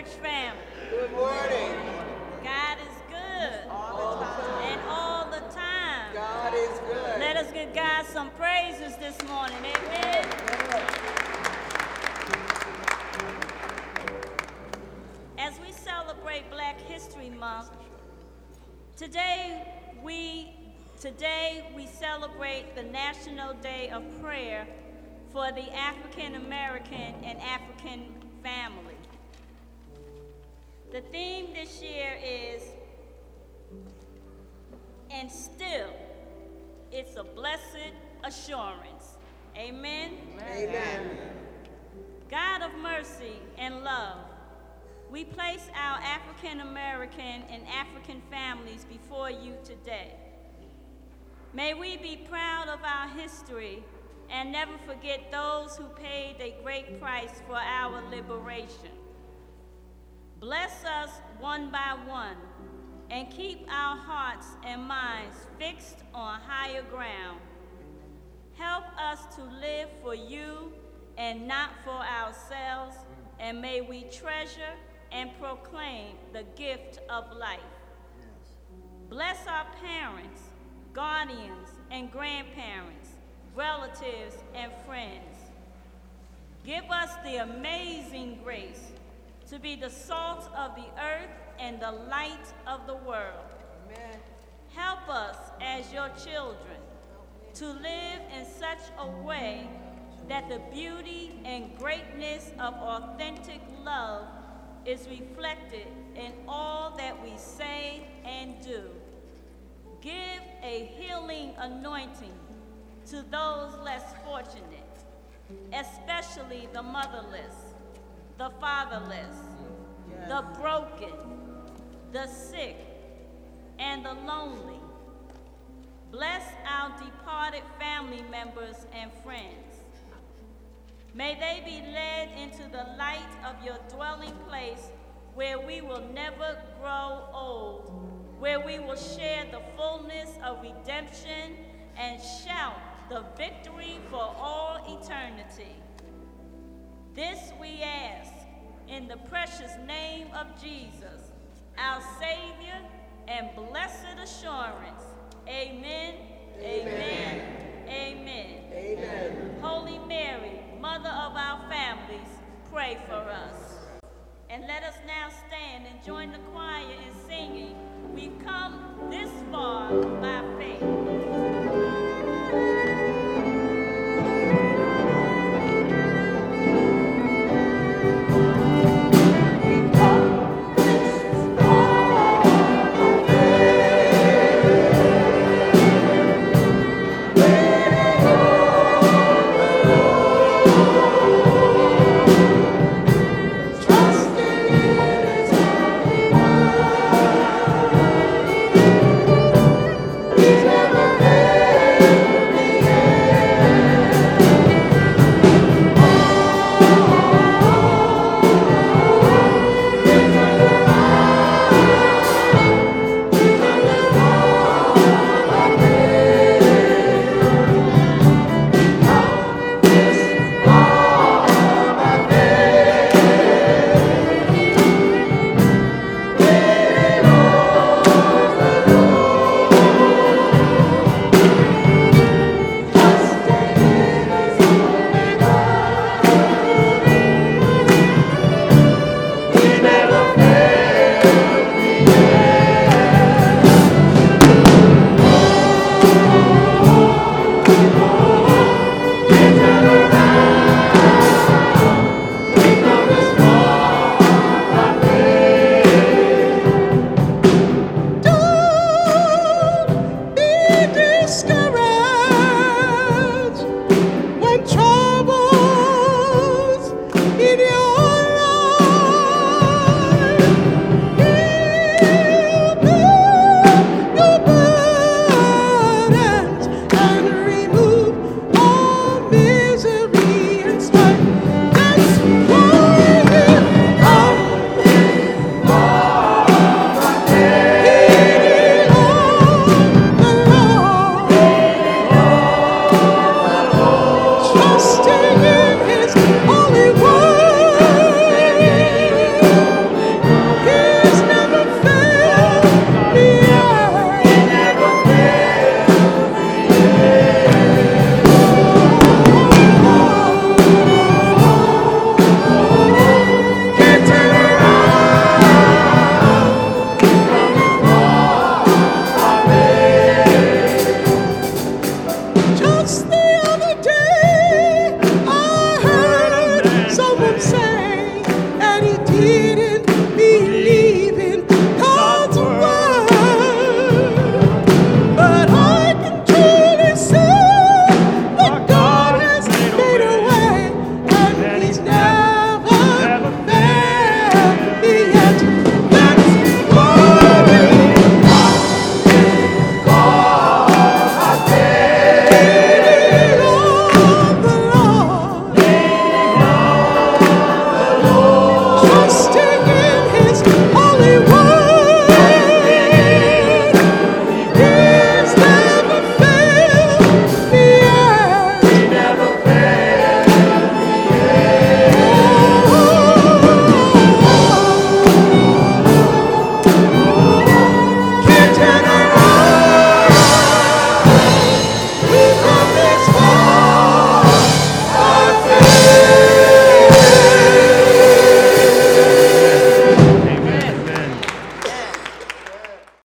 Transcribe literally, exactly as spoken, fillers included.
family. Good morning. God is good. All the time. And all the time. God is good. Let us give God some praises this morning. Amen. As we celebrate Black History Month, today we today we celebrate the National Day of Prayer for the African American and African family. The theme this year is, and still, it's a blessed assurance. Amen? Amen. God of mercy and love, we place our African American and African families before you today. May we be proud of our history and never forget those who paid a great price for our liberation. Bless us one by one and keep our hearts and minds fixed on higher ground. Help us to live for you and not for ourselves, and may we treasure and proclaim the gift of life. Bless our parents, guardians, and grandparents, relatives, and friends. Give us the amazing grace to be the salt of the earth and the light of the world. Amen. Help us as your children to live in such a way that the beauty and greatness of authentic love is reflected in all that we say and do. Give a healing anointing to those less fortunate, especially the motherless, the fatherless, Yes. the broken, the sick, and the lonely. Bless our departed family members and friends. May they be led into the light of your dwelling place where we will never grow old, where we will share the fullness of redemption and shout the victory for all eternity. This we ask in the precious name of Jesus, our Savior and blessed assurance. Amen. Amen. Amen. Amen. Holy Mary, Mother of our families, pray for us. And let us now stand and join the choir in singing, "We've come this far by faith." Discouraged when